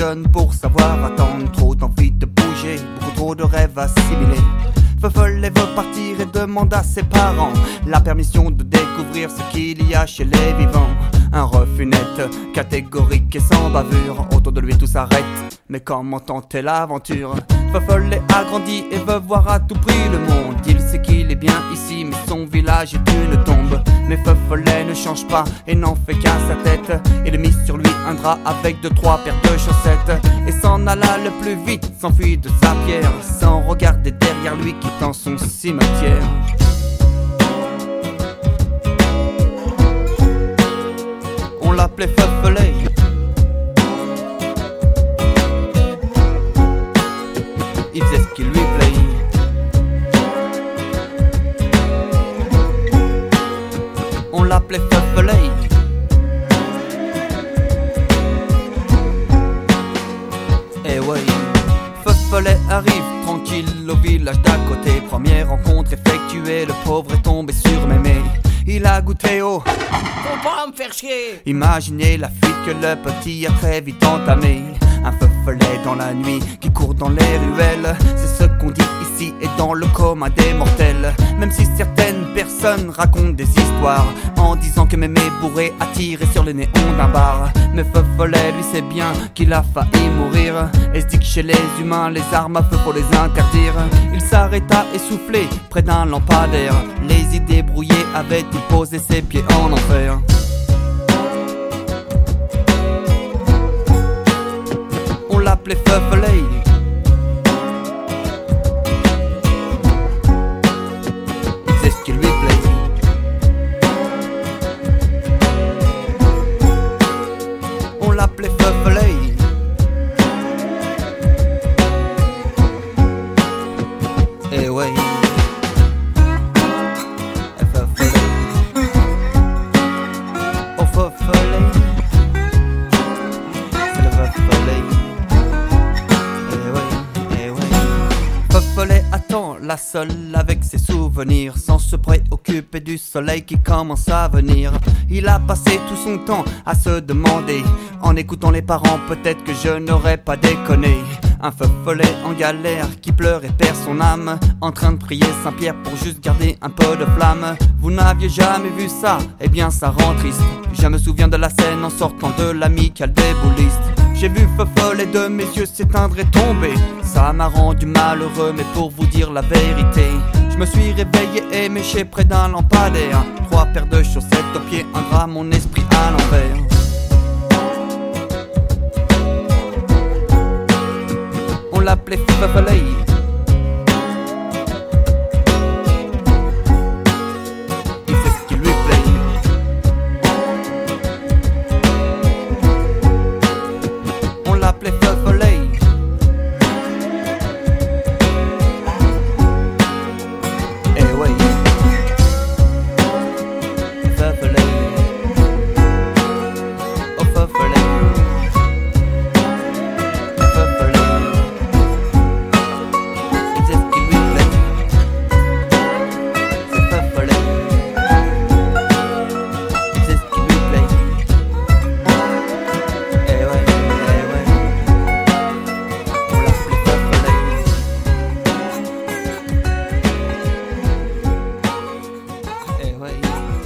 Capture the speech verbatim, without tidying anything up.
jeune pour savoir attendre. Trop d'envie de bouger, beaucoup trop de rêves assimilés. Feufollet veut partir et demande à ses parents la permission de découvrir ce qu'il y a chez les vivants. Un refus net, catégorique et sans bavure. Autour de lui tout s'arrête, mais comment tenter l'aventure? Feufollet a grandi et veut voir à tout prix le monde. Il sait qu'il est bien ici, mais son village est une tombe. Mais Feufollet ne change pas et n'en fait qu'à sa tête. Il a mis sur lui un drap avec deux trois paires de chaussettes et s'en alla le plus vite, s'enfuit de sa pierre, sans regarder derrière lui quittant son cimetière. On l'appelait Feufollet. Il faisait ce qui lui plaît. On l'appelait Feufollet. Eh ouais, Feufollet arrive tranquille au village d'à côté. Première rencontre effectuée, le pauvre est tombé sur mémé. Il a goûté au Faut pas me faire chier. Imaginez la fuite que le petit a très vite entamé. Un Feufollet dans la nuit qui court dans les ruelles. C'est ce qu'on dit ici et dans le commun des mortels. Même si certaines personnes racontent des histoires en disant que mémé bourré a tiré sur le néon d'un bar. Mais Feufollet lui sait bien qu'il a failli mourir et se dit que chez les humains les armes à feu faut les interdire. Il s'arrêta essoufflé près d'un lampadaire. Les idées brouillées avaient-il posé ses pieds en enfer? On l'appelait Feufollet. Il faisait ce qui lui plaît. On l'appelait Feufollet. Eh ouais. Feufollet. Oh Feufollet. C'est le Feufollet. Feufollet attend la seule avec ses souvenirs, sans se préoccuper du soleil qui commence à venir. Il a passé tout son temps à se demander, en écoutant les parents, peut-être que je n'aurais pas déconné. Un Feufollet en galère qui pleure et perd son âme, en train de prier Saint-Pierre pour juste garder un peu de flamme. Vous n'aviez jamais vu ça? Eh bien ça rend triste. Je me souviens de la scène en sortant de l'amicale des boulistes. J'ai vu Feufollet de mes yeux s'éteindre et tomber. Ça m'a rendu malheureux, mais pour vous dire la vérité, je me suis réveillé et méché près d'un lampadaire. Trois paires de chaussettes aux pieds, un drap, mon esprit à l'envers. On l'appelait Feufollet. Il fait ce qui lui plaît. On l'appelait Feufollet. Eh ouais. Feufollet. Oh Feufollet. Feufollet. Il sait ce qui lui plaît. C'est Feufollet. Il sait ce qui lui plaît. Eh ouais, eh ouais. On l'appelait Feufollet. Eh ouais.